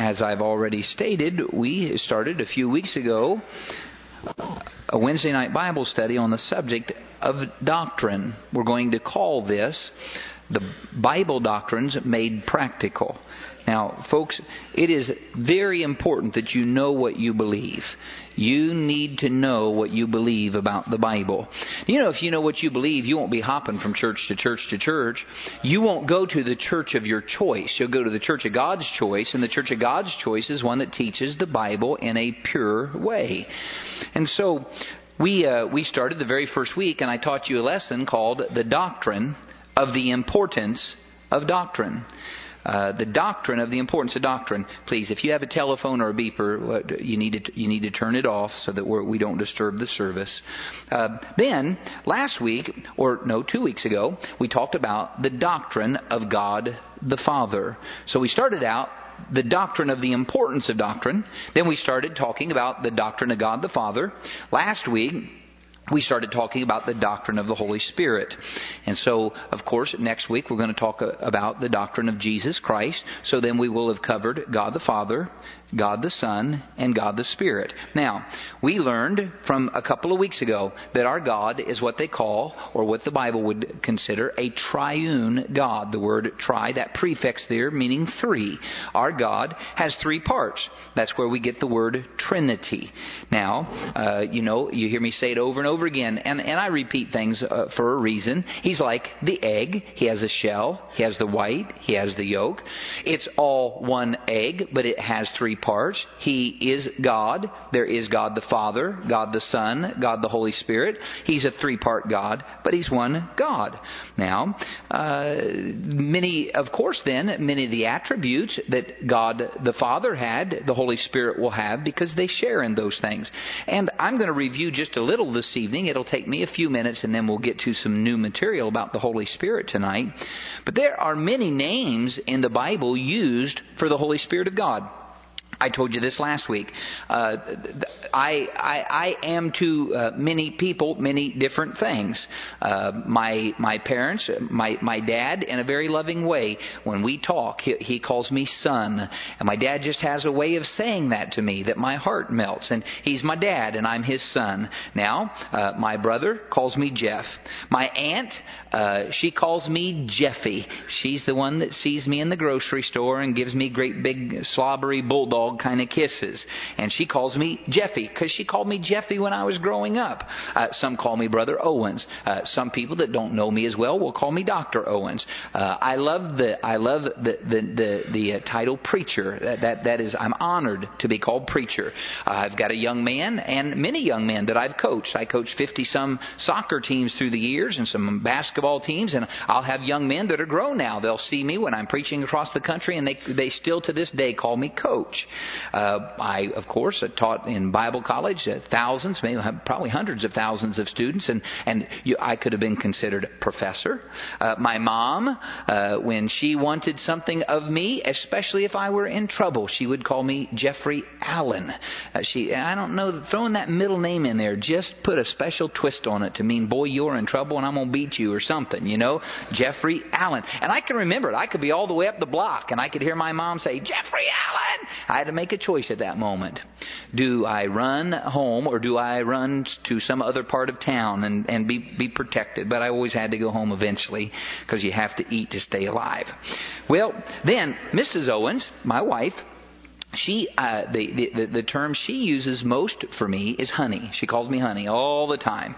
as I've already stated, we started a few weeks ago a Wednesday night Bible study on the subject of doctrine. We're going to call this the Bible Doctrines Made Practical. Now, folks, it is very important that you know what you believe. You need to know what you believe about the Bible. You know, if you know what you believe, you won't be hopping from church to church to church. You won't go to the church of your choice. You'll go to the church of God's choice, and the church of God's choice is one that teaches the Bible in a pure way. And so, we started the very first week, and I taught you a lesson called The Doctrine of the Importance of Doctrine. The doctrine of the importance of doctrine. Please, if you have a telephone or a beeper, you need to turn it off so that we don't disturb the service. Then, last week, 2 weeks ago, we talked about the doctrine of God the Father. So we started out the doctrine of the importance of doctrine. Then we started talking about the doctrine of God the Father. Last week, we started talking about the doctrine of the Holy Spirit. And so, of course, next week we're going to talk about the doctrine of Jesus Christ. So then we will have covered God the Father, God the Son, and God the Spirit. Now, we learned from a couple of weeks ago that our God is what they call, or what the Bible would consider, a triune God. The word tri, that prefix there, meaning three. Our God has three parts. That's where we get the word Trinity. Now, you hear me say it over and over again, and I repeat things for a reason. He's like the egg. He has a shell. He has the white. He has the yolk. It's all one egg, but it has three parts. He is God. There is God the Father, God the Son, God the Holy Spirit. He's a three-part God, but He's one God. Now, many of the attributes that God the Father had, the Holy Spirit will have, because they share in those things. And I'm going to review just a little this evening. It'll take me a few minutes, and then we'll get to some new material about the Holy Spirit tonight. But there are many names in the Bible used for the Holy Spirit of God. I told you this last week. I am to many people many different things. My parents, my dad, in a very loving way, when we talk, he calls me son. And my dad just has a way of saying that to me that my heart melts. And he's my dad and I'm his son. Now, my brother calls me Jeff. My aunt, she calls me Jeffy. She's the one that sees me in the grocery store and gives me great big slobbery bulldog kind of kisses. And she calls me Jeffy because she called me Jeffy when I was growing up. Some call me Brother Owens. Some people that don't know me as well will call me Dr. Owens. I love the title preacher. That is, I'm honored to be called preacher. I've got a young man and many young men that I've coached. I coached 50-some soccer teams through the years and some basketball teams, and I'll have young men that are grown now. They'll see me when I'm preaching across the country, and they still to this day call me coach. I, of course, taught in Bible college thousands, maybe probably hundreds of thousands of students, and I could have been considered a professor. My mom, when she wanted something of me, especially if I were in trouble, she would call me Jeffrey Allen. I don't know, throwing that middle name in there just put a special twist on it to mean, boy, you're in trouble and I'm going to beat you or something, Jeffrey Allen. And I can remember it. I could be all the way up the block and I could hear my mom say, Jeffrey Allen! I had to make a choice at that moment. Do I run home or do I run to some other part of town and be protected? But I always had to go home eventually because you have to eat to stay alive. Well, then Mrs. Owens, my wife, she the term she uses most for me is honey. She calls me honey all the time,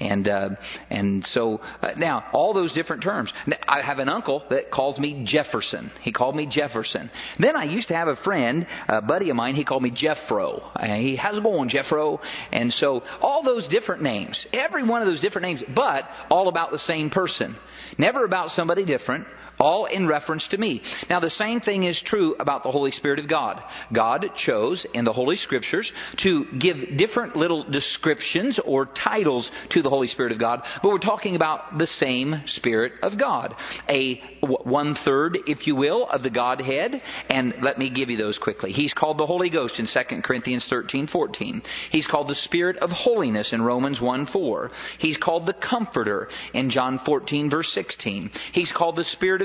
and so now all those different terms. I have an uncle that calls me Jefferson. He called me Jefferson. Then I used to have a friend, a buddy of mine. He called me Jeffro. How's it going, Jeffro? And so all those different names, every one of those different names, but all about the same person. Never about somebody different. All in reference to me. Now, the same thing is true about the Holy Spirit of God. God chose in the Holy Scriptures to give different little descriptions or titles to the Holy Spirit of God, but we're talking about the same Spirit of God. A one-third, if you will, of the Godhead. And let me give you those quickly. He's called the Holy Ghost in 2 Corinthians 13:14. He's called the Spirit of Holiness in Romans 1:4. He's called the Comforter in John 14, verse 16. He's called the Spirit of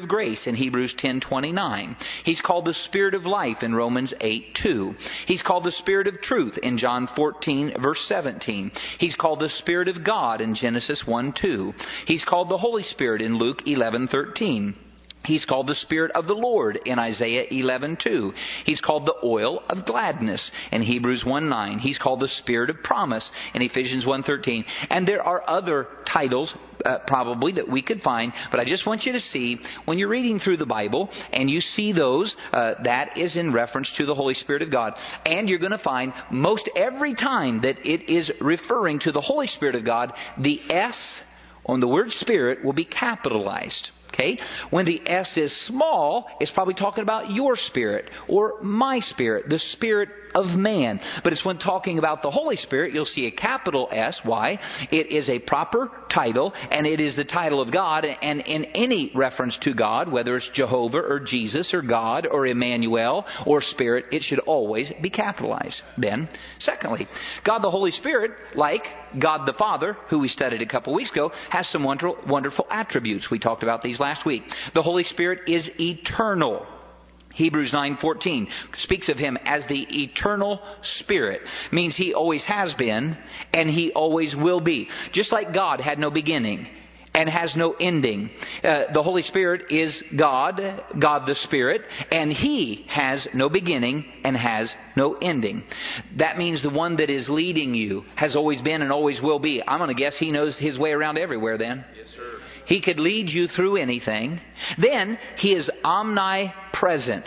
grace in Hebrews 10:29. He's called the Spirit of life in Romans 8:2. He's called the Spirit of truth in John 14 verse 17. He's called the Spirit of God in Genesis 1:2. He's called the Holy Spirit in Luke 11:13. He's called the Spirit of the Lord in Isaiah 11:2. He's called the oil of gladness in Hebrews 1:9. He's called the Spirit of promise in Ephesians 1:13. And there are other titles probably that we could find, but I just want you to see when you're reading through the Bible and you see those, that is in reference to the Holy Spirit of God. And you're going to find most every time that it is referring to the Holy Spirit of God, the S on the word Spirit will be capitalized. Okay? When the S is small, it's probably talking about your spirit or my spirit, the spirit of man. But it's when talking about the Holy Spirit, you'll see a capital S. Why? It is a proper title, and it is the title of God. And in any reference to God, whether it's Jehovah or Jesus or God or Emmanuel or Spirit, it should always be capitalized. Then, secondly, God the Holy Spirit, like God the Father, who we studied a couple weeks ago, has some wonderful attributes. We talked about these last week. The Holy Spirit is eternal. Hebrews 9:14 speaks of Him as the eternal Spirit. Means He always has been and He always will be. Just like God had no beginning and has no ending. The Holy Spirit is God, God the Spirit, and He has no beginning and has no ending. That means the one that is leading you has always been and always will be. I'm going to guess He knows His way around everywhere then. Yes, sir. He could lead you through anything. Then He is omnipresent.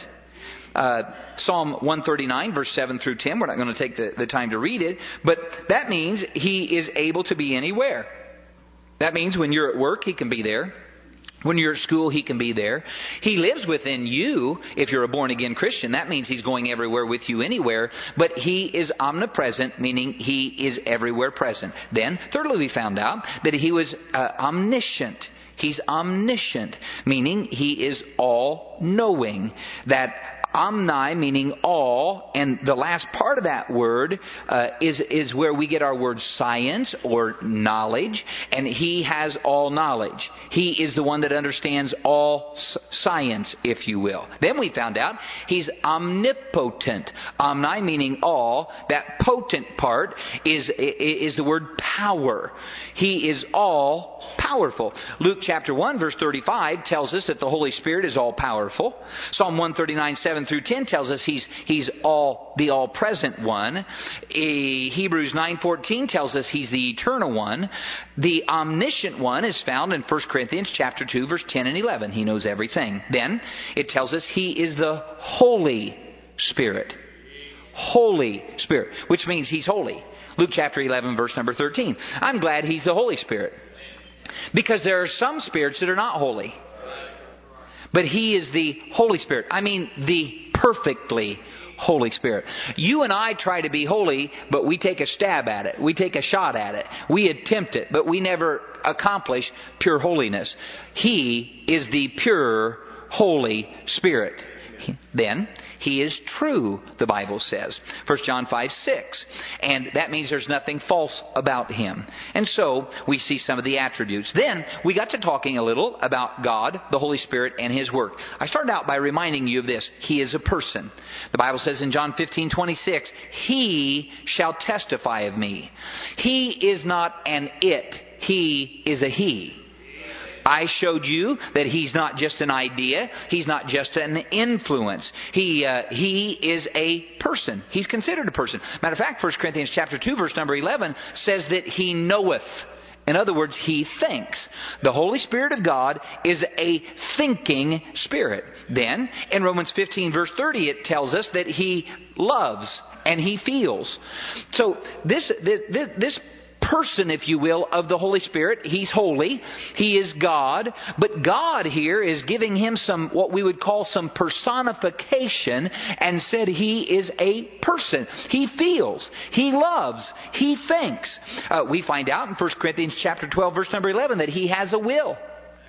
Psalm 139, verse 7 through 10. We're not going to take the time to read it. But that means He is able to be anywhere. That means when you're at work, He can be there. When you're at school, He can be there. He lives within you if you're a born-again Christian. That means He's going everywhere with you anywhere. But He is omnipresent, meaning He is everywhere present. Then, thirdly, we found out that He was omniscient. He's omniscient, meaning He is all-knowing. That omni, meaning all, and the last part of that word is where we get our word science or knowledge, and He has all knowledge. He is the one that understands all science, if you will. Then we found out He's omnipotent. Omni, meaning all. That potent part is the word power. He is all powerful. Luke chapter 1, verse 35 tells us that the Holy Spirit is all powerful. Psalm 139, 7 through 10 tells us He's the all-present one. Hebrews 9:14 tells us He's the eternal one. The omniscient one is found in 1 Corinthians chapter 2, verse 10 and 11. He knows everything. Then it tells us He is the Holy Spirit. Holy Spirit, which means He's holy. Luke chapter 11, verse number 13. I'm glad He's the Holy Spirit. Because there are some spirits that are not holy. But He is the Holy Spirit. I mean, the perfectly Holy Spirit. You and I try to be holy, but we take a stab at it. We take a shot at it. We attempt it, but we never accomplish pure holiness. He is the pure, Holy Spirit. Then, He is true, the Bible says. 1 John 5:6. And that means there's nothing false about Him. And so, we see some of the attributes. Then, we got to talking a little about God, the Holy Spirit, and His work. I started out by reminding you of this. He is a person. The Bible says in John 15:26, He shall testify of me. He is not an it. He is a He. I showed you that He's not just an idea. He's not just an influence. He is a person. He's considered a person. Matter of fact, 1 Corinthians chapter 2, verse number 11 says that He knoweth. In other words, He thinks. The Holy Spirit of God is a thinking Spirit. Then, in Romans 15, verse 30, it tells us that He loves and He feels. So, this person, if you will, of the Holy Spirit. He's holy. He is God. But God here is giving Him some, what we would call some personification, and said He is a person. He feels. He loves. He thinks. We find out in 1 Corinthians chapter 12, verse number 11, that He has a will.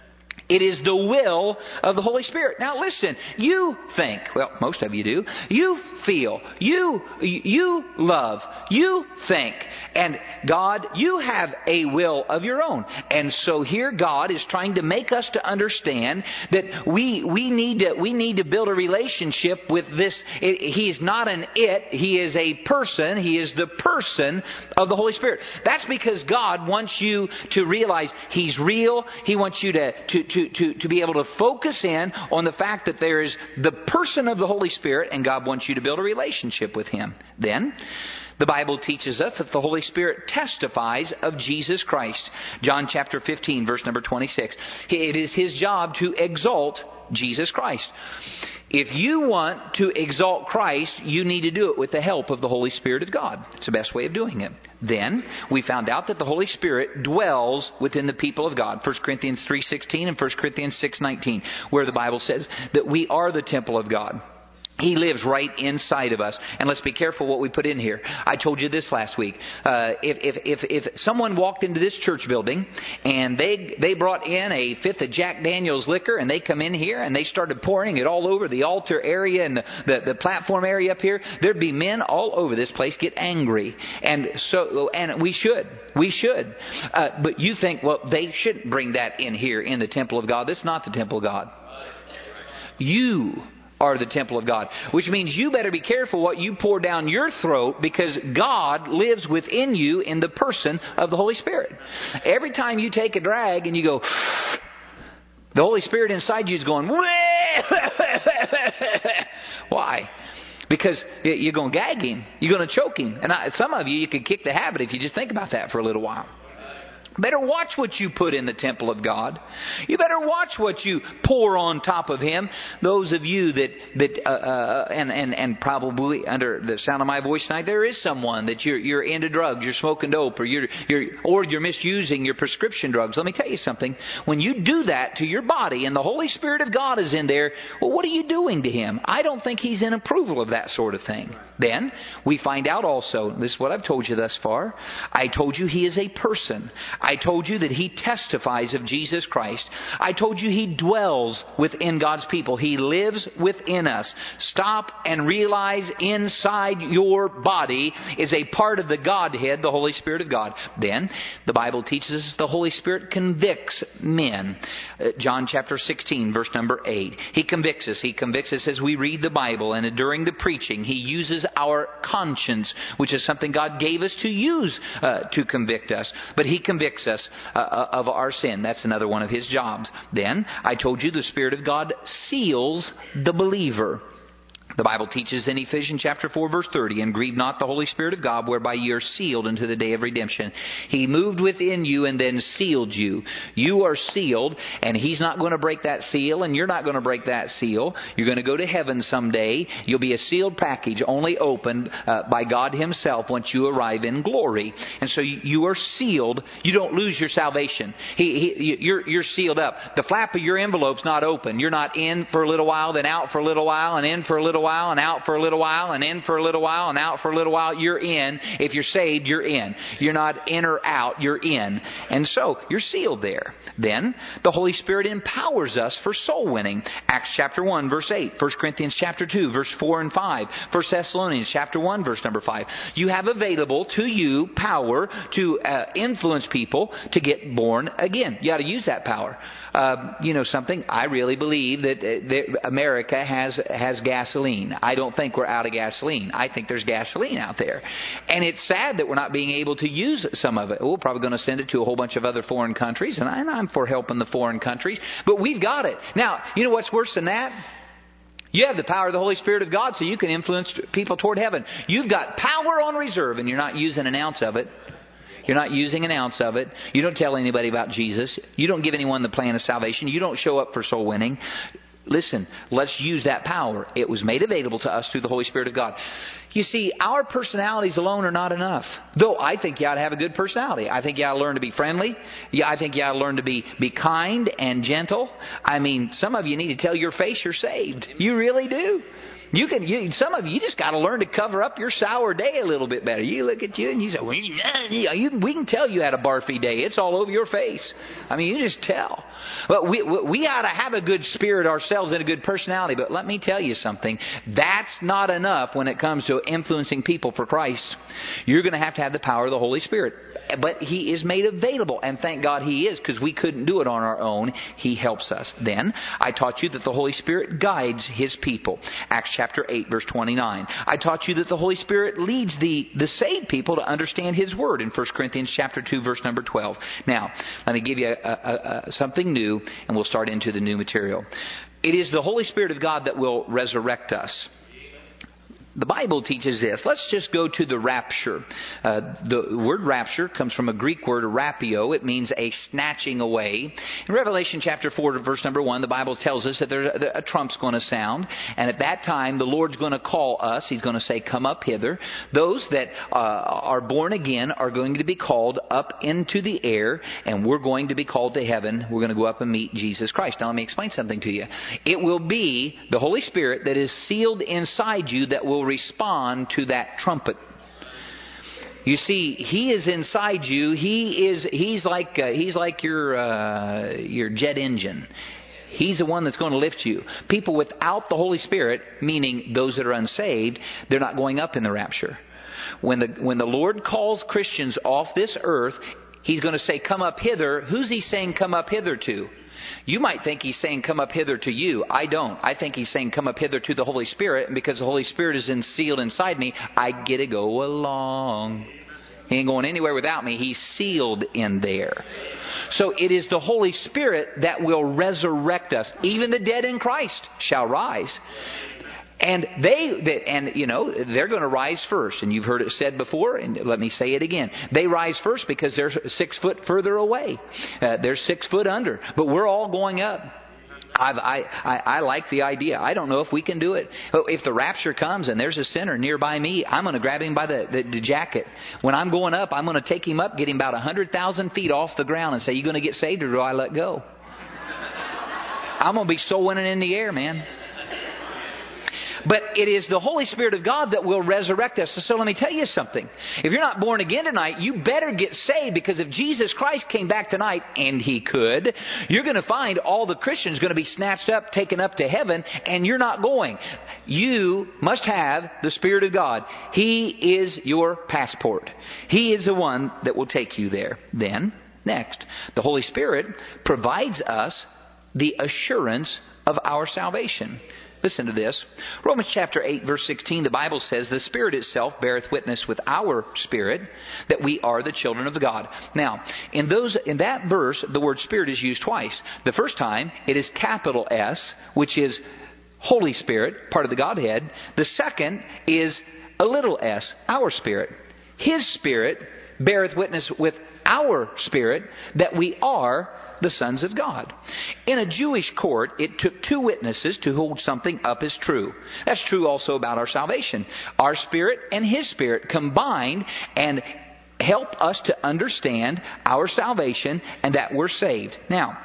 It is the will of the Holy Spirit. Now listen, you think, well, most of you do, you feel, you love, you think, and God, you have a will of your own. And so here God is trying to make us to understand that we need to build a relationship with this. He is not an it, He is a person. He is the person of the Holy Spirit. That's because God wants you to realize He's real. He wants you to be able to focus in on the fact that there is the person of the Holy Spirit, and God wants you to build a relationship with Him. Then, the Bible teaches us that the Holy Spirit testifies of Jesus Christ. John chapter 15, verse number 26. It is His job to exalt Jesus Christ. If you want to exalt Christ, you need to do it with the help of the Holy Spirit of God. It's the best way of doing it. Then, we found out that the Holy Spirit dwells within the people of God. 1 Corinthians 3:16 and 1 Corinthians 6:19, where the Bible says that we are the temple of God. He lives right inside of us. And let's be careful what we put in here. I told you this last week. If someone walked into this church building and they brought in a fifth of Jack Daniel's liquor, and they come in here and they started pouring it all over the altar area and the platform area up here, there'd be men all over this place get angry. And we should. But you think, well, they shouldn't bring that in here in the temple of God. This is not the temple of God. You are the temple of God. Which means you better be careful what you pour down your throat, because God lives within you in the person of the Holy Spirit. Every time you take a drag and you go, the Holy Spirit inside you is going, why? Because you're going to gag Him. You're going to choke Him. And some of you could kick the habit if you just think about that for a little while. Better watch what you put in the temple of God. You better watch what you pour on top of Him. Those of you and probably under the sound of my voice tonight, there is someone that you're into drugs, you're smoking dope, or you're misusing your prescription drugs. Let me tell you something. When you do that to your body and the Holy Spirit of God is in there, well, what are you doing to Him? I don't think He's in approval of that sort of thing. Then we find out also, this is what I've told you thus far. I told you He is a person. I told you that He testifies of Jesus Christ. I told you He dwells within God's people. He lives within us. Stop and realize inside your body is a part of the Godhead, the Holy Spirit of God. Then, the Bible teaches us the Holy Spirit convicts men. John chapter 16, verse number 8. He convicts us. He convicts us as we read the Bible, and during the preaching, He uses our conscience, which is something God gave us to use to convict us. But He convicts us of our sin. That's another one of His jobs. Then, I told you the Spirit of God seals the believer. The Bible teaches in Ephesians chapter 4, verse 30, and grieve not the Holy Spirit of God, whereby ye are sealed unto the day of redemption. He moved within you and then sealed you. You are sealed, and He's not going to break that seal, and you're not going to break that seal. You're going to go to heaven someday. You'll be a sealed package, only opened by God Himself once you arrive in glory. And so you are sealed. You don't lose your salvation. You're sealed up. The flap of your envelope's not open. You're not in for a little while, then out for a little while, and in for a little while and out for a little while and in for a little while and out for a little while. You're in. If you're saved, you're in. You're not in or out, you're in. And so you're sealed there. Then the Holy Spirit empowers us for soul winning. Acts chapter 1 verse 8, 1 Corinthians chapter 2 verse 4 and 5, 1 Thessalonians chapter 1 verse number 5. You have available to you power to influence people to get born again. You ought to use that power. You know something? I really believe that America has gasoline. I don't think we're out of gasoline. I think there's gasoline out there. And it's sad that we're not being able to use some of it. We're probably going to send it to a whole bunch of other foreign countries, and I'm for helping the foreign countries. But we've got it. Now, you know what's worse than that? You have the power of the Holy Spirit of God so you can influence people toward heaven. You've got power on reserve, and you're not using an ounce of it. You're not using an ounce of it. You don't tell anybody about Jesus. You don't give anyone the plan of salvation. You don't show up for soul winning. Listen, let's use that power. It was made available to us through the Holy Spirit of God. You see, our personalities alone are not enough. Though I think you ought to have a good personality. I think you ought to learn to be friendly. I think you ought to learn to be kind and gentle. I mean, some of you need to tell your face you're saved. You really do. Some of you just got to learn to cover up your sour day a little bit better. You look at you and you say, well, we can tell you had a barfy day. It's all over your face. I mean, you just tell. But we ought to have a good spirit ourselves and a good personality. But let me tell you something. That's not enough when it comes to influencing people for Christ. You're going to have the power of the Holy Spirit. But He is made available. And thank God He is, because we couldn't do it on our own. He helps us. Then, I taught you that the Holy Spirit guides His people. Acts chapter 8, verse 29. I taught you that the Holy Spirit leads the saved people to understand His Word in 1 Corinthians chapter 2, verse number 12. Now, let me give you something new, and we'll start into the new material. It is the Holy Spirit of God that will resurrect us. The Bible teaches this. Let's just go to the rapture. The word rapture comes from a Greek word, rapio. It means a snatching away. In Revelation chapter 4, verse number 1, the Bible tells us that a trump's going to sound. And at that time, the Lord's going to call us. He's going to say, come up hither. Those that are born again are going to be called up into the air. And we're going to be called to heaven. We're going to go up and meet Jesus Christ. Now, let me explain something to you. It will be the Holy Spirit that is sealed inside you that will respond to that trumpet. You see, He is inside you. He's like your jet engine. He's the one that's going to lift you. People without the Holy Spirit, meaning those that are unsaved, they're not going up in the rapture. When the Lord calls Christians off this earth, He's going to say, come up hither. Who's He saying come up hither to? You might think He's saying, come up hither to you. I don't. I think He's saying, come up hither to the Holy Spirit. And because the Holy Spirit is sealed inside me, I get to go along. He ain't going anywhere without me. He's sealed in there. So it is the Holy Spirit that will resurrect us. Even the dead in Christ shall rise. And they're going to rise first. And you've heard it said before, and let me say it again. They rise first because they're 6 foot further away. They're 6 foot under. But we're all going up. I like the idea. I don't know if we can do it. If the rapture comes and there's a sinner nearby me, I'm going to grab him by the jacket. When I'm going up, I'm going to take him up, get him about 100,000 feet off the ground and say, you going to get saved or do I let go? I'm going to be soul winning in the air, man. But it is the Holy Spirit of God that will resurrect us. So let me tell you something. If you're not born again tonight, you better get saved, because if Jesus Christ came back tonight, and He could, you're going to find all the Christians going to be snatched up, taken up to heaven, and you're not going. You must have the Spirit of God. He is your passport. He is the one that will take you there. Then, next, the Holy Spirit provides us the assurance of our salvation. Listen to this. Romans chapter 8, verse 16, the Bible says, the Spirit itself beareth witness with our spirit that we are the children of God. Now, in that verse, the word Spirit is used twice. The first time, it is capital S, which is Holy Spirit, part of the Godhead. The second is a little s, our spirit. His Spirit beareth witness with our spirit that we are the sons of God. In a Jewish court, it took 2 witnesses to hold something up as true. That's true also about our salvation. Our spirit and His Spirit combined and help us to understand our salvation and that we're saved. Now,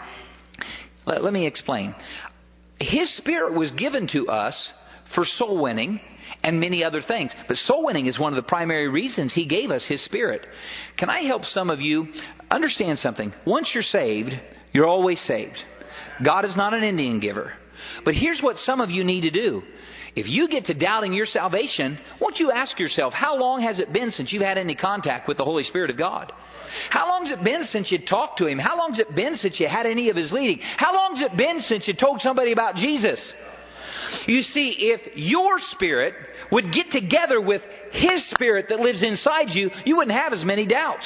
let me explain. His Spirit was given to us for soul winning and many other things. But soul winning is one of the primary reasons He gave us His Spirit. Can I help some of you understand something? Once you're saved, you're always saved. God is not an Indian giver. But here's what some of you need to do. If you get to doubting your salvation, won't you ask yourself, how long has it been since you've had any contact with the Holy Spirit of God? How long has it been since you talked to Him? How long has it been since you had any of His leading? How long has it been since you told somebody about Jesus? You see, if your spirit would get together with His Spirit that lives inside you, you wouldn't have as many doubts.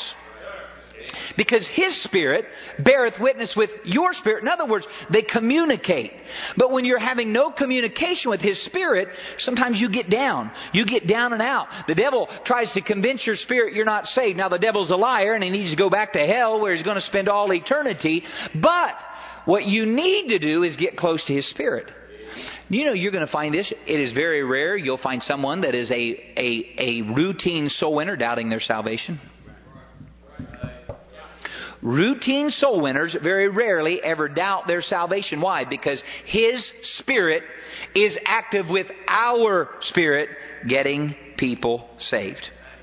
Because His Spirit beareth witness with your spirit. In other words, they communicate. But when you're having no communication with His Spirit, sometimes you get down. You get down and out. The devil tries to convince your spirit you're not saved. Now, the devil's a liar and he needs to go back to hell where he's going to spend all eternity. But what you need to do is get close to His Spirit. You know, you're going to find this. It is very rare you'll find someone that is a routine soul winner doubting their salvation. Routine soul winners very rarely ever doubt their salvation. Why? Because His Spirit is active with our spirit getting people saved.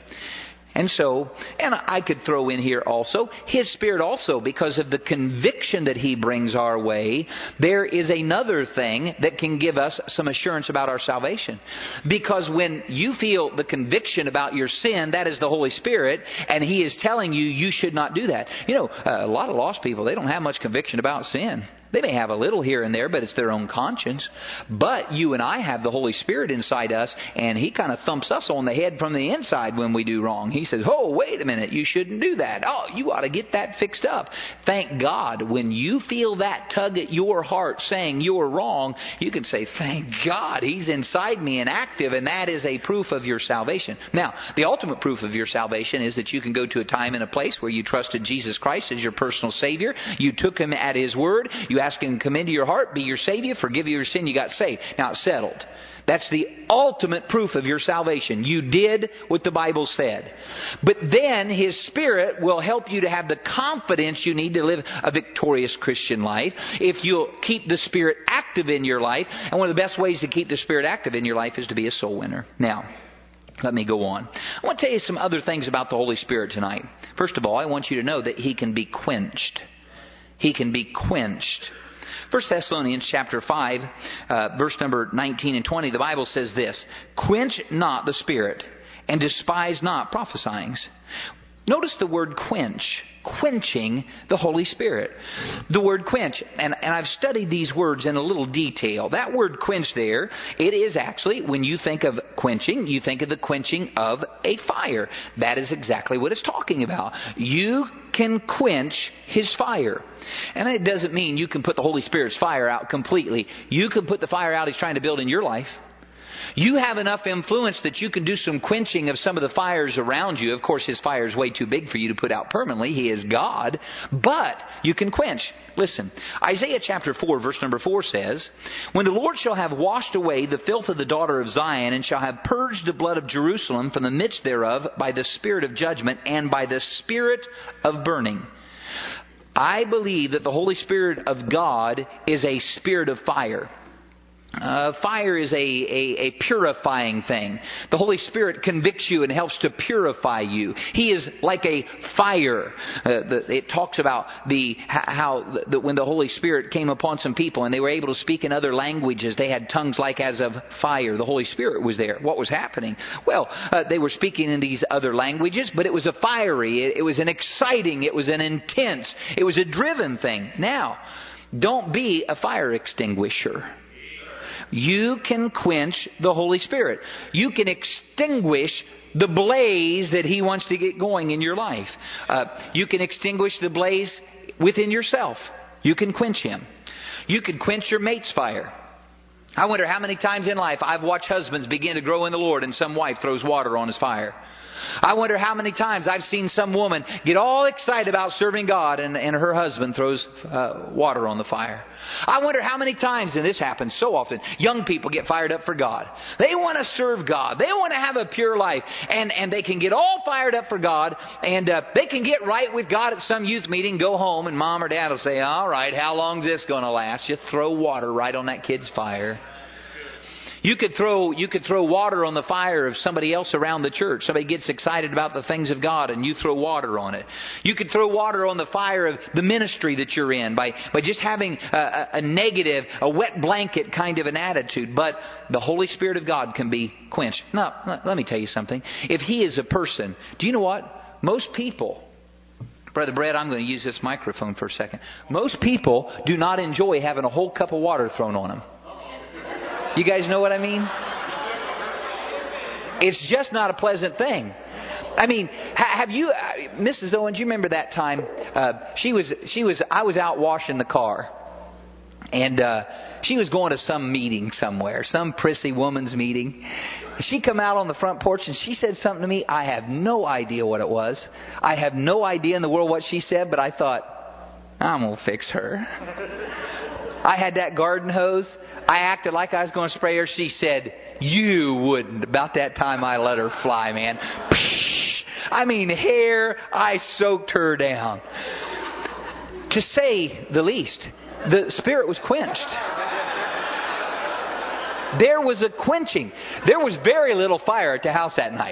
And so, and I could throw in here also, His Spirit also, because of the conviction that He brings our way, there is another thing that can give us some assurance about our salvation. Because when you feel the conviction about your sin, that is the Holy Spirit, and He is telling you, you should not do that. You know, a lot of lost people, they don't have much conviction about sin. They may have a little here and there, but it's their own conscience. But you and I have the Holy Spirit inside us, and He kind of thumps us on the head from the inside when we do wrong. He says, oh, wait a minute, you shouldn't do that. Oh, you ought to get that fixed up. Thank God, when you feel that tug at your heart saying you're wrong, you can say, thank God, He's inside me and active, and that is a proof of your salvation. Now, the ultimate proof of your salvation is that you can go to a time and a place where you trusted Jesus Christ as your personal Savior. You took Him at His word. You ask Him to come into your heart, be your Savior, forgive you your sin, you got saved. Now it's settled. That's the ultimate proof of your salvation. You did what the Bible said. But then His Spirit will help you to have the confidence you need to live a victorious Christian life if you'll keep the Spirit active in your life. And one of the best ways to keep the Spirit active in your life is to be a soul winner. Now, let me go on. I want to tell you some other things about the Holy Spirit tonight. First of all, I want you to know that He can be quenched. He can be quenched. 1 Thessalonians chapter 5, verse number 19 and 20, the Bible says this, quench not the Spirit, and despise not prophesying. Notice the word quench. Quenching the Holy Spirit. The word quench, and I've studied these words in a little detail. That word quench there, it is actually, when you think of quenching, you think of the quenching of a fire. That is exactly what it's talking about. You can quench His fire. And it doesn't mean you can put the Holy Spirit's fire out completely. You can put the fire out He's trying to build in your life. You have enough influence that you can do some quenching of some of the fires around you. Of course, His fire is way too big for you to put out permanently. He is God. But you can quench. Listen, Isaiah chapter 4, verse number 4 says, when the Lord shall have washed away the filth of the daughter of Zion, and shall have purged the blood of Jerusalem from the midst thereof by the spirit of judgment and by the spirit of burning. I believe that the Holy Spirit of God is a spirit of fire. Fire is a purifying thing. The Holy Spirit convicts you and helps to purify you. He is like a fire. It talks about how when the Holy Spirit came upon some people and they were able to speak in other languages, they had tongues like as of fire. The Holy Spirit was there. What was happening? Well, they were speaking in these other languages, but it was a fiery, it was an exciting, it was an intense, it was a driven thing. Now, don't be a fire extinguisher. You can quench the Holy Spirit. You can extinguish the blaze that He wants to get going in your life. You can extinguish the blaze within yourself. You can quench Him. You can quench your mate's fire. I wonder how many times in life I've watched husbands begin to grow in the Lord and some wife throws water on his fire. I wonder how many times I've seen some woman get all excited about serving God and her husband throws water on the fire. I wonder how many times, and this happens so often, young people get fired up for God. They want to serve God. They want to have a pure life. And they can get all fired up for God, and they can get right with God at some youth meeting, go home, and mom or dad will say, all right, how long is this going to last? Just throw water right on that kid's fire. You could throw water on the fire of somebody else around the church. Somebody gets excited about the things of God and you throw water on it. You could throw water on the fire of the ministry that you're in by just having a negative, a wet blanket kind of an attitude. But the Holy Spirit of God can be quenched. Now, let me tell you something. If He is a person, do you know what? Most people, Brother Brett, I'm going to use this microphone for a second. Most people do not enjoy having a whole cup of water thrown on them. You guys know what I mean? It's just not a pleasant thing. I mean, have you, Mrs. Owens, you remember that time? I was out washing the car. And she was going to some meeting somewhere, some prissy woman's meeting. She come out on the front porch and she said something to me. I have no idea what it was. I have no idea in the world what she said, but I thought, I'm going to fix her. I had that garden hose. I acted like I was going to spray her. She said, you wouldn't. About that time I let her fly, man. I mean, hair, I soaked her down. To say the least. The Spirit was quenched. There was a quenching. There was very little fire at the house that night.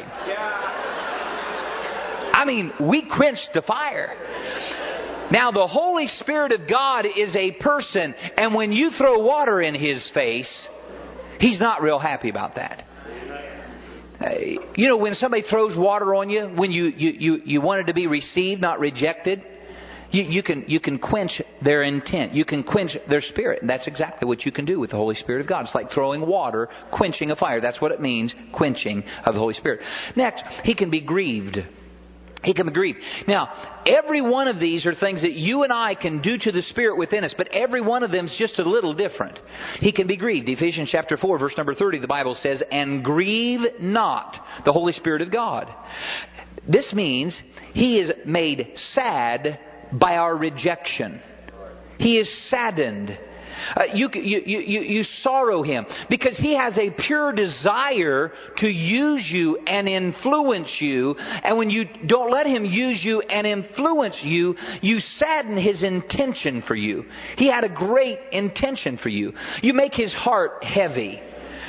I mean, we quenched the fire. Now, the Holy Spirit of God is a person, and when you throw water in His face, He's not real happy about that. You know, when somebody throws water on you, when you want it to be received, not rejected, you can quench their intent. You can quench their spirit. And that's exactly what you can do with the Holy Spirit of God. It's like throwing water, quenching a fire. That's what it means, quenching of the Holy Spirit. Next, He can be grieved. He can be grieved. Now, every one of these are things that you and I can do to the Spirit within us, but every one of them is just a little different. He can be grieved. Ephesians chapter 4, verse number 30, the Bible says, "And grieve not the Holy Spirit of God." This means He is made sad by our rejection. He is saddened. You sorrow Him because He has a pure desire to use you and influence you. And when you don't let Him use you and influence you, you sadden His intention for you. He had a great intention for you. You make His heart heavy.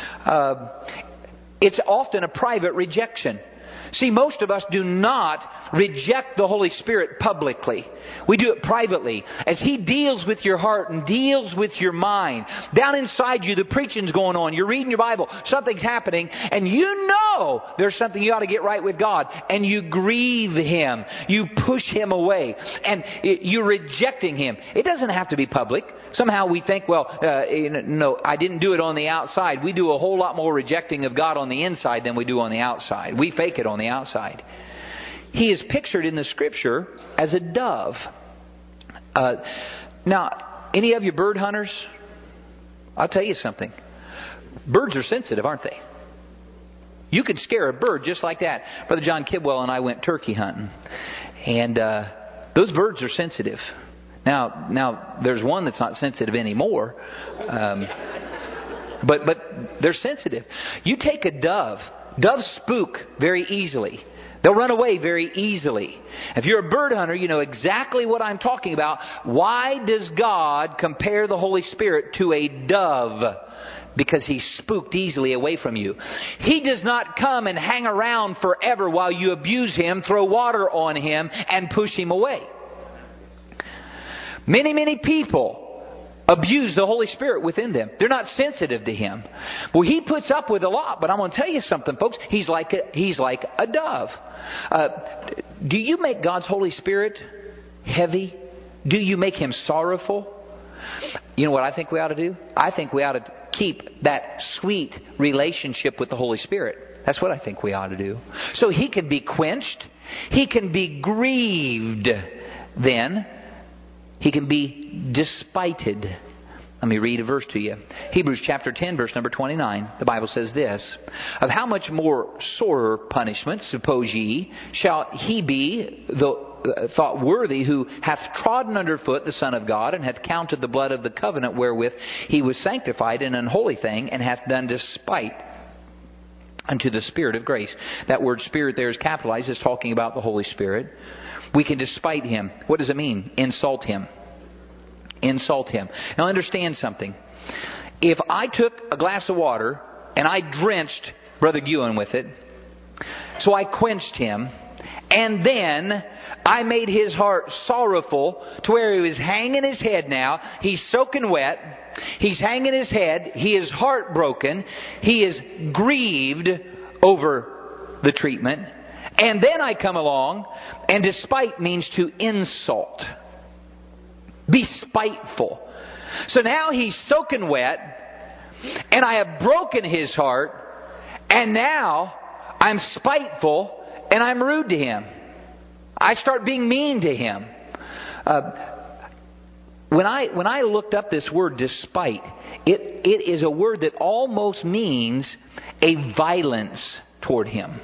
It's often a private rejection. See, most of us do not reject the Holy Spirit publicly. We do it privately. As He deals with your heart and deals with your mind. Down inside you, the preaching's going on. You're reading your Bible. Something's happening. And you know there's something you ought to get right with God. And you grieve Him. You push Him away. And you're rejecting Him. It doesn't have to be public. Somehow we think, no, I didn't do it on the outside. We do a whole lot more rejecting of God on the inside than we do on the outside. We fake it on the outside. He is pictured in the Scripture as a dove. Now, any of you bird hunters? I'll tell you something. Birds are sensitive, aren't they? You could scare a bird just like that. Brother John Kidwell and I went turkey hunting. And those birds are sensitive. Now, there's one that's not sensitive anymore. But they're sensitive. You take a dove. Doves spook very easily. They'll run away very easily. If you're a bird hunter, you know exactly what I'm talking about. Why does God compare the Holy Spirit to a dove? Because He's spooked easily away from you. He does not come and hang around forever while you abuse Him, throw water on Him, and push Him away. Many people abuse the Holy Spirit within them. They're not sensitive to Him. Well, He puts up with a lot, but I'm going to tell you something, folks. He's like a dove. Do you make God's Holy Spirit heavy? Do you make Him sorrowful? You know what I think we ought to do? I think we ought to keep that sweet relationship with the Holy Spirit. That's what I think we ought to do. So He can be quenched. He can be grieved. Then He can be despited. Let me read a verse to you. Hebrews chapter 10, verse number 29. The Bible says this. Of how much more sorer punishment, suppose ye, shall he be thought worthy who hath trodden under foot the Son of God, and hath counted the blood of the covenant wherewith He was sanctified an unholy thing, and hath done despite unto the Spirit of grace. That word Spirit there is capitalized. It's talking about the Holy Spirit. We can despite Him. What does it mean? Insult Him. Insult Him. Now understand something. If I took a glass of water and I drenched Brother Ewan with it, so I quenched him, and then I made his heart sorrowful to where he was hanging his head now. He's soaking wet. He's hanging his head. He is heartbroken. He is grieved over the treatment. And then I come along, and despite means to insult. Be spiteful. So now he's soaking wet, and I have broken his heart, and now I'm spiteful, and I'm rude to him. I start being mean to him. When I looked up this word despite, it is a word that almost means a violence toward him.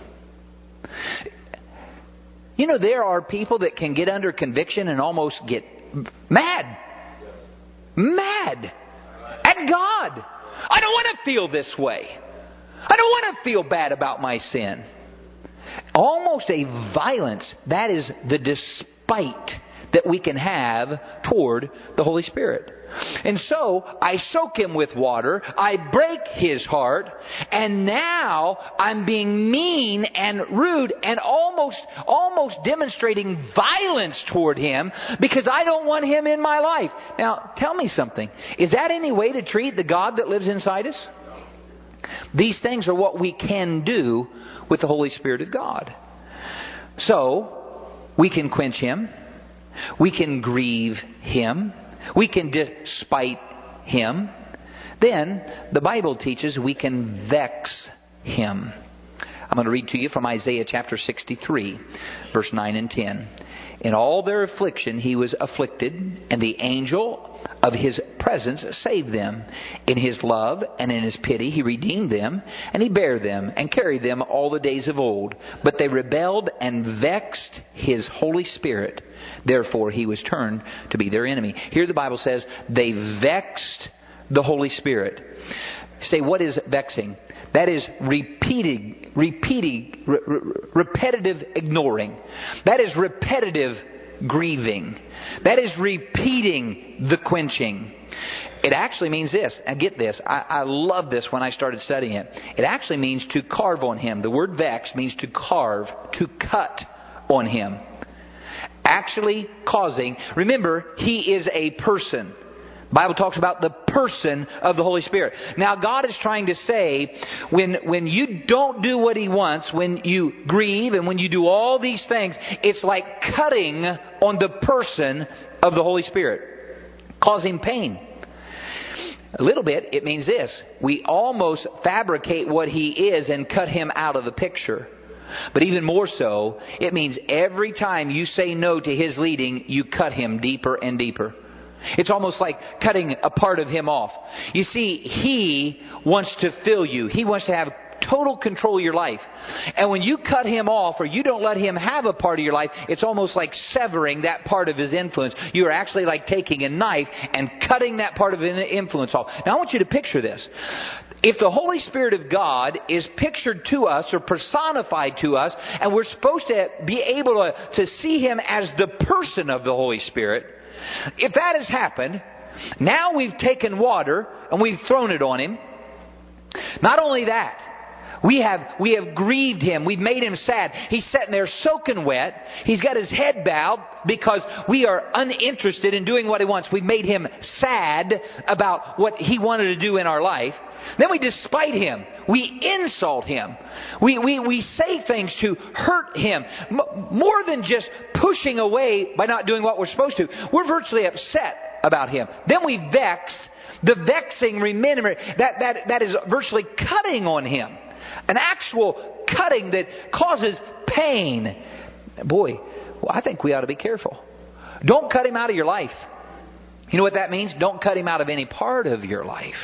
You know, there are people that can get under conviction and almost get mad. Mad at God. I don't want to feel this way. I don't want to feel bad about my sin. Almost a violence. That is the despite that we can have toward the Holy Spirit. And so, I soak him with water, I break his heart, and now I'm being mean and rude and almost demonstrating violence toward him because I don't want him in my life. Now, tell me something. Is that any way to treat the God that lives inside us? These things are what we can do with the Holy Spirit of God. So, we can quench him. We can grieve him. We can despite him. Then, the Bible teaches we can vex him. I'm going to read to you from Isaiah chapter 63, verse 9 and 10. In all their affliction he was afflicted, and the angel of his presence saved them. In his love and in his pity he redeemed them, and he bare them and carried them all the days of old. But they rebelled and vexed his Holy Spirit. Therefore he was turned to be their enemy. Here the Bible says they vexed the Holy Spirit. Say, what is vexing? That is repetitive ignoring. That is repetitive grieving. That is repeating the quenching. It actually means this. And get this. I love this when I started studying it. It actually means to carve on him. The word vex means to carve, to cut on him. Actually causing. Remember, he is a person. The Bible talks about the person of the Holy Spirit. Now God is trying to say, when you don't do what he wants, when you grieve and when you do all these things, it's like cutting on the person of the Holy Spirit, causing pain. A little bit, it means this. We almost fabricate what he is and cut him out of the picture. But even more so, it means every time you say no to his leading, you cut him deeper and deeper. It's almost like cutting a part of him off. You see, he wants to fill you. He wants to have total control of your life. And when you cut him off or you don't let him have a part of your life, it's almost like severing that part of his influence. You are actually like taking a knife and cutting that part of his influence off. Now I want you to picture this. If the Holy Spirit of God is pictured to us or personified to us, and we're supposed to be able to see him as the person of the Holy Spirit, if that has happened, now we've taken water and we've thrown it on him. Not only that, we have grieved him. We've made him sad. He's sitting there soaking wet. He's got his head bowed because we are uninterested in doing what he wants. We've made him sad about what he wanted to do in our life. Then we despite him. We insult him. We say things to hurt him. More than just pushing away by not doing what we're supposed to. We're virtually upset about him. Then we vex. The vexing, remember, that is virtually cutting on him. An actual cutting that causes pain. Boy, I think we ought to be careful. Don't cut him out of your life. You know what that means? Don't cut him out of any part of your life.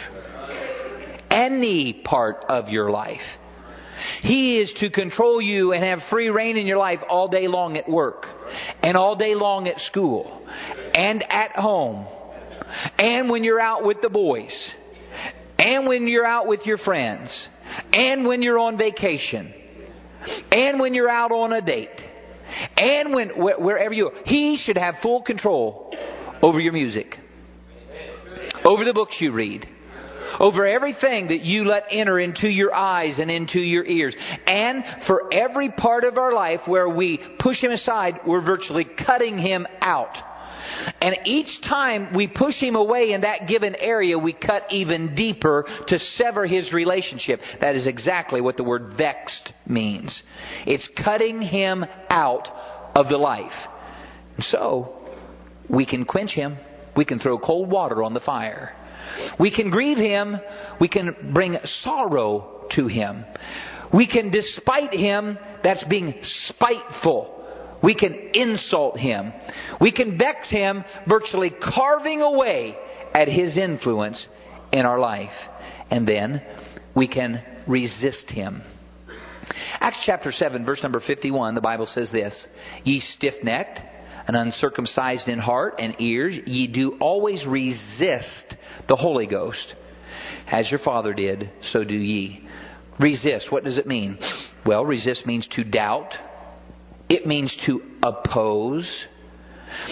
Any part of your life. He is to control you and have free reign in your life all day long at work. And all day long at school. And at home. And when you're out with the boys. And when you're out with your friends. And when you're on vacation. And when you're out on a date. And wherever you are. He should have full control over your music. Over the books you read. Over everything that you let enter into your eyes and into your ears. And for every part of our life where we push him aside, we're virtually cutting him out. And each time we push him away in that given area, we cut even deeper to sever his relationship. That is exactly what the word vexed means. It's cutting him out of the life. So, we can quench him. We can throw cold water on the fire. We can grieve him. We can bring sorrow to him. We can despite him. That's being spiteful. We can insult him. We can vex him, virtually carving away at his influence in our life. And then we can resist him. Acts chapter 7, verse number 51, the Bible says this: Ye stiff-necked and uncircumcised in heart and ears, ye do always resist the Holy Ghost. As your father did, so do ye. Resist. What does it mean? Well, resist means to doubt. It means to oppose.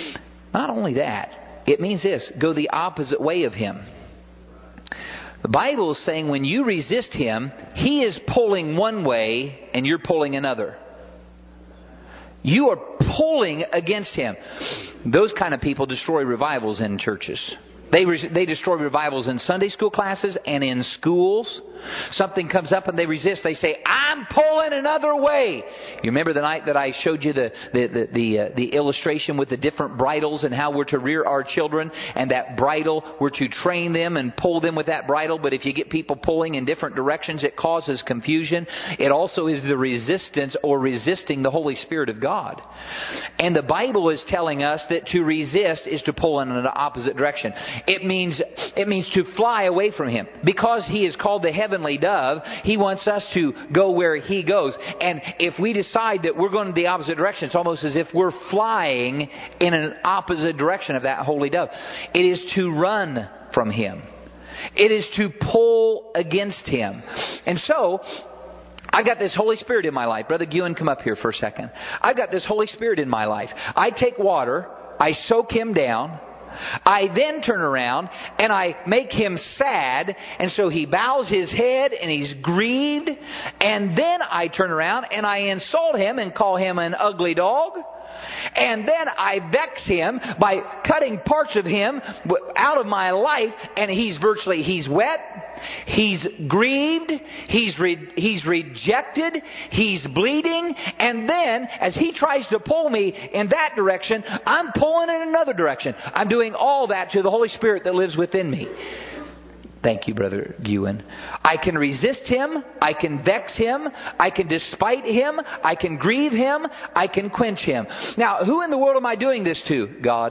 Not only that, it means this: go the opposite way of Him. The Bible is saying when you resist Him, He is pulling one way and you're pulling another. You are pulling against Him. Those kind of people destroy revivals in churches. They destroy revivals in Sunday school classes and in schools. Something comes up and they resist. They say, I'm pulling another way. You remember the night that I showed you the illustration with the different bridles and how we're to rear our children, and that bridle, we're to train them and pull them with that bridle. But if you get people pulling in different directions, it causes confusion. It also is the resistance or resisting the Holy Spirit of God. And the Bible is telling us that to resist is to pull in an opposite direction. It means to fly away from Him. Because He is called the heavenly dove, He wants us to go where He goes. And if we decide that we're going in the opposite direction, it's almost as if we're flying in an opposite direction of that holy dove. It is to run from Him. It is to pull against Him. And so, I've got this Holy Spirit in my life. Brother Ewan, come up here for a second. I've got this Holy Spirit in my life. I take water, I soak Him down, I then turn around and I make Him sad, and so He bows His head and He's grieved, and then I turn around and I insult Him and call Him an ugly dog. And then I vex Him by cutting parts of Him out of my life, and he's wet, he's grieved, he's rejected, he's bleeding, and then as He tries to pull me in that direction, I'm pulling in another direction. I'm doing all that to the Holy Spirit that lives within me. Thank you, Brother Ewan. I can resist Him. I can vex Him. I can despite Him. I can grieve Him. I can quench Him. Now, who in the world am I doing this to? God.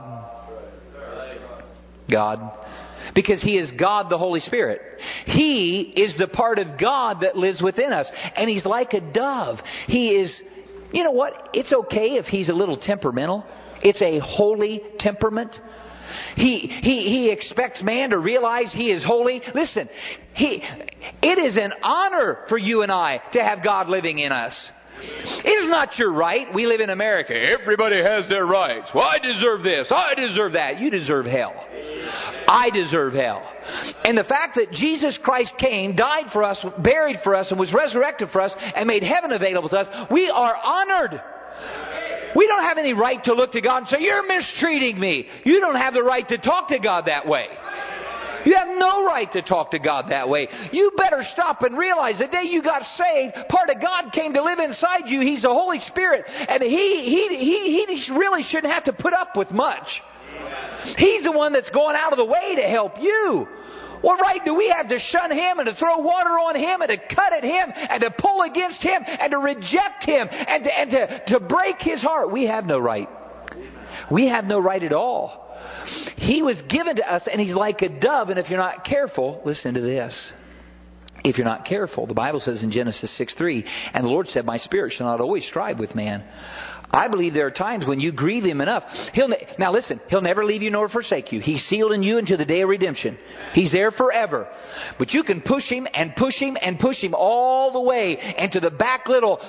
God. Because He is God the Holy Spirit. He is the part of God that lives within us. And He's like a dove. He is, you know what? It's okay if He's a little temperamental. It's a holy temperament. He expects man to realize he is holy. Listen, it is an honor for you and I to have God living in us. It is not your right. We live in America. Everybody has their rights. Well, I deserve this. I deserve that. You deserve hell. I deserve hell. And the fact that Jesus Christ came, died for us, buried for us, and was resurrected for us, and made heaven available to us, we are honored. We don't have any right to look to God and say, you're mistreating me. You don't have the right to talk to God that way. You have no right to talk to God that way. You better stop and realize the day you got saved, part of God came to live inside you. He's the Holy Spirit. And He really shouldn't have to put up with much. He's the one that's going out of the way to help you. What right do we have to shun Him and to throw water on Him and to cut at Him and to pull against Him and to reject Him and to break His heart? We have no right. We have no right at all. He was given to us, and He's like a dove. And if you're not careful, listen to this. If you're not careful, the Bible says in Genesis 6:3, and the Lord said, my spirit shall not always strive with man. I believe there are times when you grieve Him enough. Now listen, He'll never leave you nor forsake you. He's sealed in you until the day of redemption. He's there forever. But you can push Him and push Him and push Him all the way into the back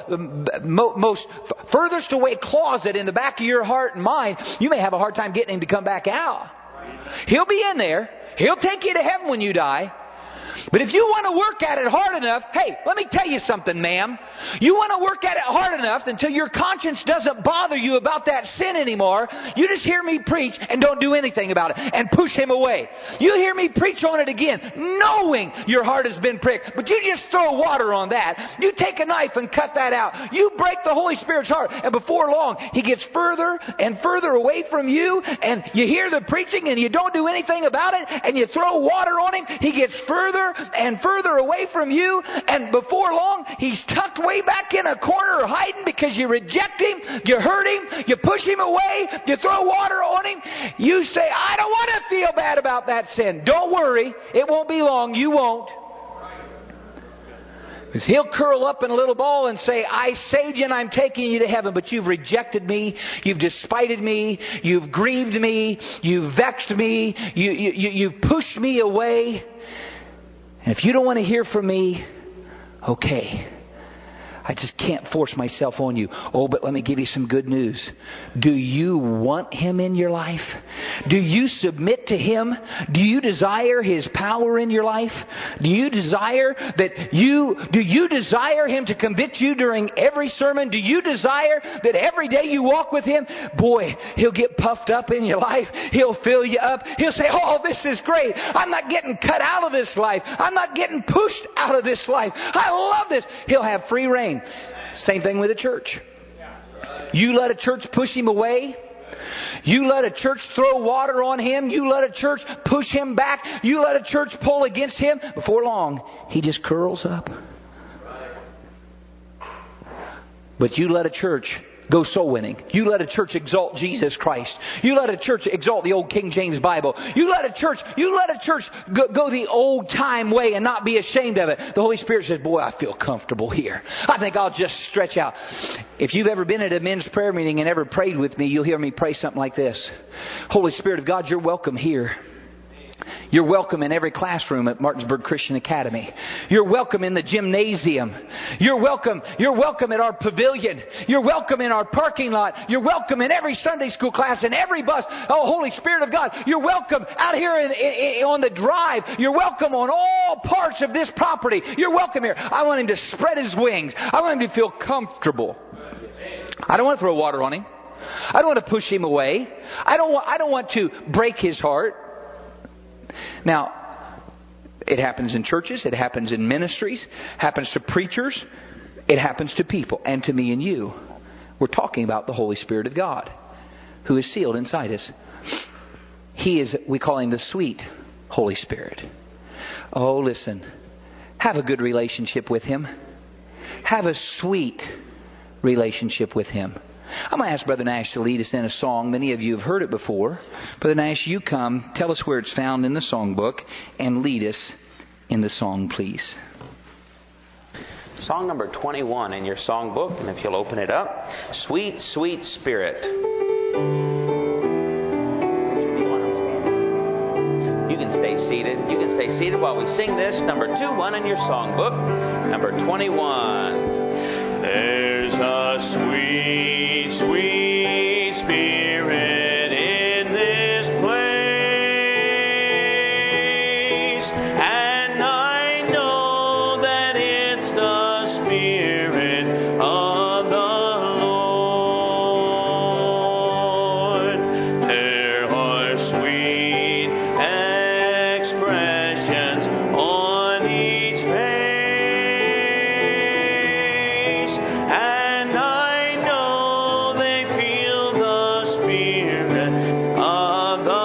most furthest away closet in the back of your heart and mind. You may have a hard time getting Him to come back out. He'll be in there. He'll take you to heaven when you die. But if you want to work at it hard enough, hey, let me tell you something, ma'am. You want to work at it hard enough until your conscience doesn't bother you about that sin anymore. You just hear me preach and don't do anything about it and push Him away. You hear me preach on it again, knowing your heart has been pricked, but you just throw water on that. You take a knife and cut that out. You break the Holy Spirit's heart, and before long, He gets further and further away from you, and you hear the preaching and you don't do anything about it, and you throw water on Him. He gets further and further away from you, and before long He's tucked way back in a corner hiding because you reject Him, you hurt Him, you push Him away, you throw water on Him. You say, I don't want to feel bad about that sin. Don't worry, it won't be long. You won't. Because He'll curl up in a little ball and say, I saved you and I'm taking you to heaven, but you've rejected me, you've despited me, you've grieved me, you've vexed me, you've pushed me away. And if you don't want to hear from me, okay. I just can't force myself on you. Oh, but let me give you some good news. Do you want Him in your life? Do you submit to Him? Do you desire His power in your life? Do you desire Him to convict you during every sermon? Do you desire that every day you walk with Him, boy, He'll get puffed up in your life. He'll fill you up. He'll say, oh, this is great. I'm not getting cut out of this life. I'm not getting pushed out of this life. I love this. He'll have free reign. Same thing with a church. You let a church push Him away. You let a church throw water on Him. You let a church push Him back. You let a church pull against Him. Before long, He just curls up. But you let a church go soul winning. You let a church exalt Jesus Christ. You let a church exalt the old King James Bible. You let a church go the old time way and not be ashamed of it. The Holy Spirit says, boy, I feel comfortable here. I think I'll just stretch out. If you've ever been at a men's prayer meeting and ever prayed with me, you'll hear me pray something like this. Holy Spirit of God, you're welcome here. You're welcome in every classroom at Martinsburg Christian Academy. You're welcome in the gymnasium. You're welcome at our pavilion. You're welcome in our parking lot. You're welcome in every Sunday school class and every bus. Oh, Holy Spirit of God, you're welcome out here on the drive. You're welcome on all parts of this property. You're welcome here. I want Him to spread His wings. I want Him to feel comfortable. I don't want to throw water on Him. I don't want to push Him away. I don't want to break His heart. Now, it happens in churches, it happens in ministries, happens to preachers, it happens to people, and to me and you. We're talking about the Holy Spirit of God, who is sealed inside us. We call Him the sweet Holy Spirit. Oh, listen, have a good relationship with Him. Have a sweet relationship with Him. I'm going to ask Brother Nash to lead us in a song. Many of you have heard it before. Brother Nash, you come, tell us where it's found in the songbook, and lead us in the song, please. Song number 21 in your songbook, and if you'll open it up, Sweet, Sweet Spirit. You can stay seated. You can stay seated while we sing this. Number 21 in your songbook, number 21. There's a sweet, sweet Spirit in this place, and I know that it's the Spirit of the Lord. There are sweet expressions on each face, and I know they feel the Spirit of the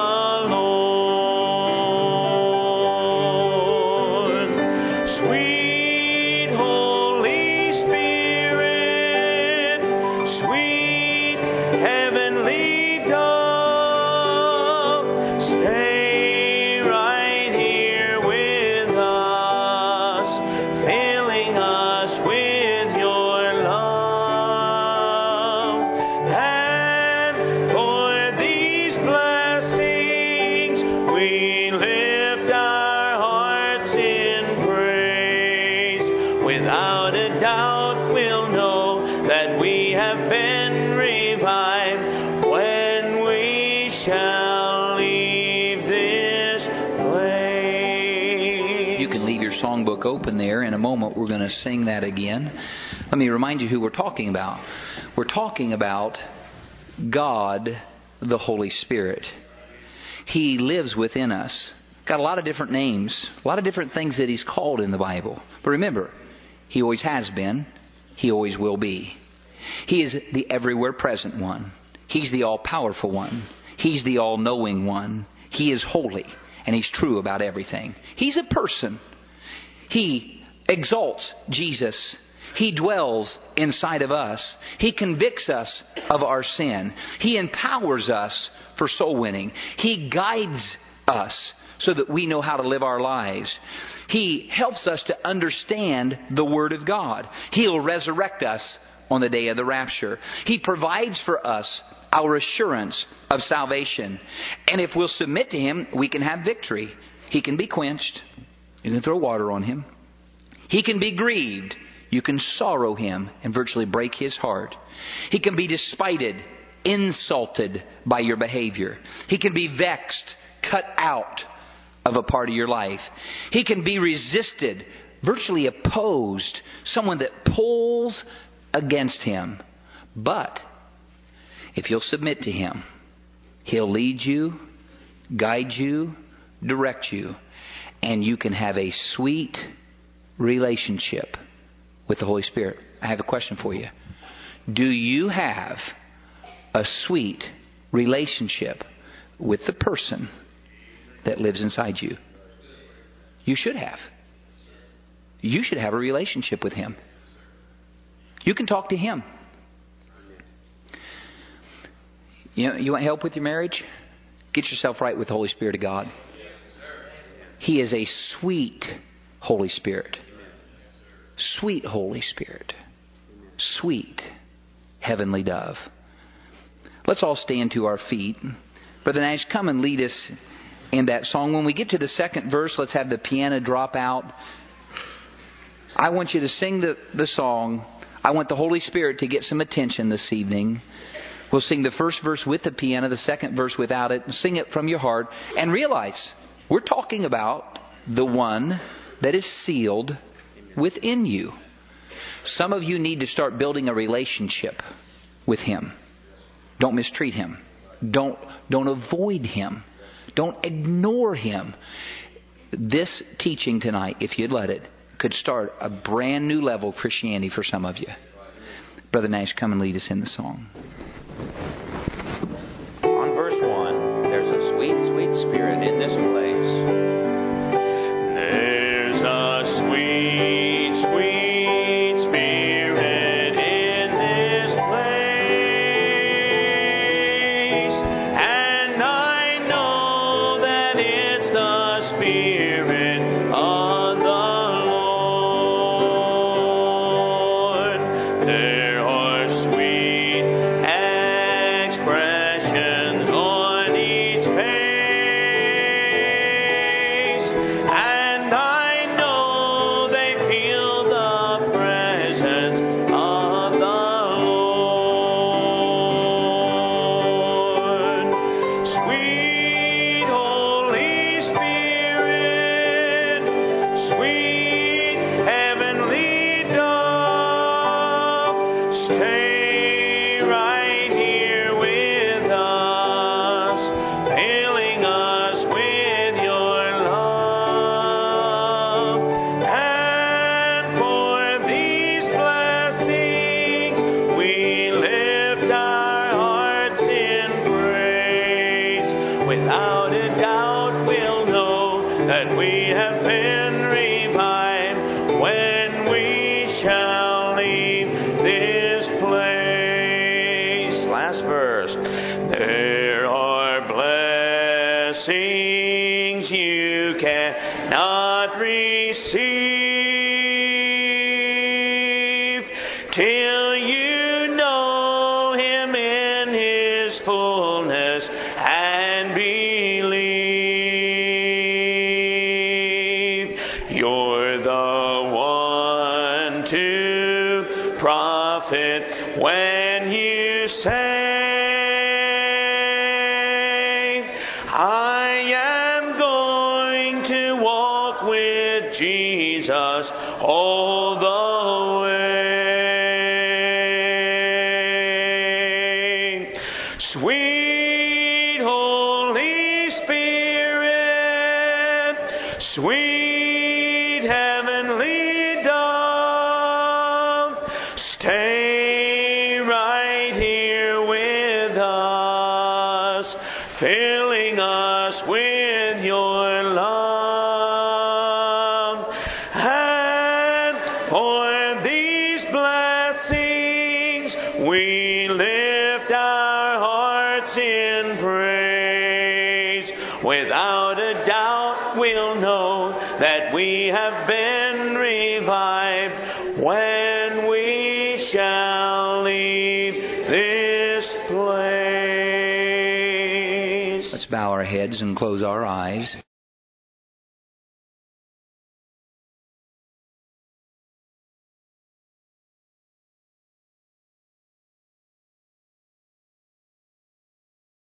Lord. Sweet Holy Spirit, sweet heavenly dove, stay right here with us, filling us with your love. And for these blessings, we lift our hearts in praise. Without a doubt, we'll know that we have been revived when we shall leave this place. You can leave your songbook open there. In a moment, we're going to sing that again. Let me remind you who we're talking about. We're talking about God, the Holy Spirit. He lives within us. Got a lot of different names, a lot of different things that He's called in the Bible. But remember, He always has been. He always will be. He is the everywhere present one. He's the all-powerful one. He's the all-knowing one. He is holy, and He's true about everything. He's a person. He exalts Jesus. He dwells inside of us. He convicts us of our sin. He empowers us for soul winning. He guides us so that we know how to live our lives. He helps us to understand the Word of God. He'll resurrect us on the day of the rapture. He provides for us our assurance of salvation. And if we'll submit to Him, we can have victory. He can be quenched. You can throw water on Him. He can be grieved. You can sorrow him and virtually break his heart. He can be despited, insulted by your behavior. He can be vexed, cut out of a part of your life. He can be resisted, virtually opposed, someone that pulls against him. But if you'll submit to him, he'll lead you, guide you, direct you, and you can have a sweet relationship with the Holy Spirit. I have a question for you. Do you have a sweet relationship with the person that lives inside you? You should have. You should have a relationship with him. You can talk to him. You want help with your marriage? Get yourself right with the Holy Spirit of God. He is a sweet Holy Spirit. Sweet Holy Spirit. Sweet heavenly dove. Let's all stand to our feet. Brother Nash, come and lead us in that song. When we get to the second verse, let's have the piano drop out. I want you to sing the song. I want the Holy Spirit to get some attention this evening. We'll sing the first verse with the piano, the second verse without it, and sing it from your heart. And realize, we're talking about the one that is sealed within you. Some of you need to start building a relationship with him. Don't mistreat him. Don't avoid him. Don't ignore him. This teaching tonight, if you'd let it, could start a brand new level of Christianity for some of you. Brother Nash, come and lead us in the song. On verse 1, there's a sweet, sweet spirit in this place. There's a sweet, sweet spirit in this place, and I know that it's the Spirit of the Lord. There are sweet expressions on each face, and I know they feel the presence of the Lord. Sweet Holy Spirit, sweet heavenly dove, stay right here with us, filling us with your love. And for these blessings, we lift our hearts in praise. Without a doubt, we'll know that we have been revived when we shall leave this place. Last verse. There are blessings you cannot receive till you know him in his fullness and believe. You're the one to profit when you say, I am going to walk with Jesus all the way. Sweet Holy Spirit, sweet heavenly dove, stay right here with us, filling us with your love. And for these blessings, we lift our hearts in praise. Without a doubt, we'll know that we have been revived when we shall leave this place. Let's bow our heads and close our eyes.